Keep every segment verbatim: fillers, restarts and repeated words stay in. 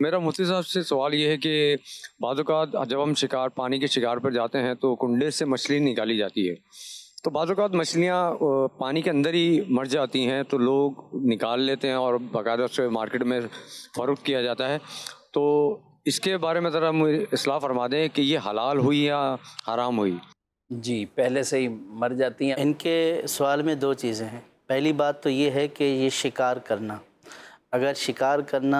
میرا مفتی صاحب سے سوال یہ ہے کہ بعض اوقات جب ہم شکار پانی کے شکار پر جاتے ہیں تو کنڈے سے مچھلی نکالی جاتی ہے، تو بعض اوقات مچھلیاں آ، پانی کے اندر ہی مر جاتی ہیں، تو لوگ نکال لیتے ہیں اور باقاعدہ سے مارکیٹ میں فروخت کیا جاتا ہے. تو اس کے بارے میں ذرا مجھے اصلاح فرما دیں کہ یہ حلال ہوئی یا حرام ہوئی. جی پہلے سے ہی مر جاتی ہیں. ان کے سوال میں دو چیزیں ہیں. پہلی بات تو یہ ہے کہ یہ شکار کرنا، اگر شکار کرنا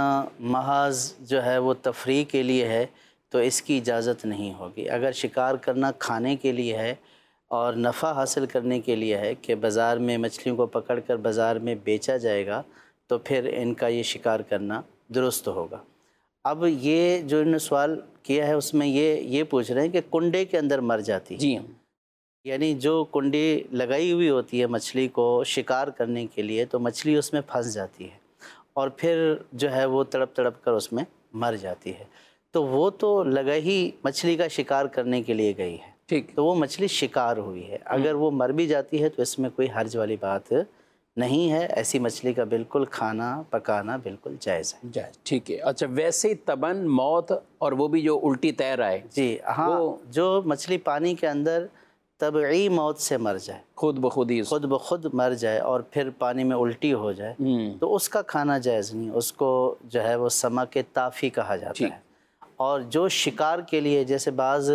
محض جو ہے وہ تفریح کے لیے ہے تو اس کی اجازت نہیں ہوگی. اگر شکار کرنا کھانے کے لیے ہے اور نفع حاصل کرنے کے لیے ہے کہ بازار میں مچھلیوں کو پکڑ کر بازار میں بیچا جائے گا تو پھر ان کا یہ شکار کرنا درست ہوگا. اب یہ جو انہوں نے سوال کیا ہے اس میں یہ یہ پوچھ رہے ہیں کہ کنڈے کے اندر مر جاتی ہے. جی ہاں، یعنی جو کنڈی لگائی ہوئی ہوتی ہے مچھلی کو شکار کرنے کے لیے تو مچھلی اس میں پھنس جاتی ہے اور پھر جو ہے وہ تڑپ تڑپ کر اس میں مر جاتی ہے. تو وہ تو لگا ہی مچھلی کا شکار کرنے کے لیے گئی ہے، ٹھیک. تو وہ مچھلی شکار ہوئی ہے. اگر وہ مر بھی جاتی ہے تو اس میں کوئی حرج والی بات نہیں ہے. ایسی مچھلی کا بالکل کھانا پکانا بالکل جائز ہے. جائز، ٹھیک ہے. اچھا ویسے ہی تباً موت اور وہ بھی جو الٹی تیر آئے، جی ہاں، وہ جو مچھلی پانی کے اندر طبعی موت سے مر جائے، خود بخود ہی خود بخود مر جائے اور پھر پانی میں الٹی ہو جائے ہوں، تو اس کا کھانا جائز نہیں. اس کو جو ہے وہ سمک طافی کہا جاتا ٹھیک. ہے. اور جو شکار کے لیے جیسے بعض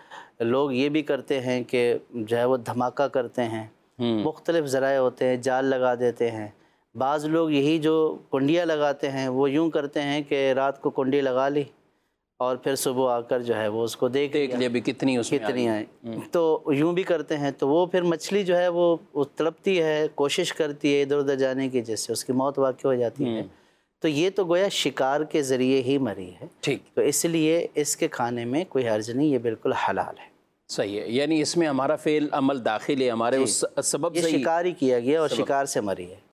لوگ یہ بھی کرتے ہیں کہ جو ہے وہ دھماکہ کرتے ہیں، ہوں، مختلف ذرائع ہوتے ہیں، جال لگا دیتے ہیں. بعض لوگ یہی جو کنڈیاں لگاتے ہیں وہ یوں کرتے ہیں کہ رات کو کنڈی لگا لی اور پھر صبح آ کر جو ہے وہ اس کو دیکھ دیکھ لیا بھی کتنی اس میں کتنی آئی. آئیں. تو یوں بھی کرتے ہیں تو وہ پھر مچھلی جو ہے وہ وہ تڑپتی ہے، کوشش کرتی ہے ادھر ادھر جانے کی، جس سے اس کی موت واقع ہو جاتی ہے. تو یہ تو گویا شکار کے ذریعے ہی مری ہے، ٹھیک. تو اس لیے اس کے کھانے میں کوئی حرج نہیں، یہ بالکل حلال ہے. صحیح ہے، یعنی اس میں ہمارا فعل عمل داخل ہے، ہمارے اس سبب یہ سے ہی شکار ہی کیا گیا اور سبب. شکار سے مری ہے.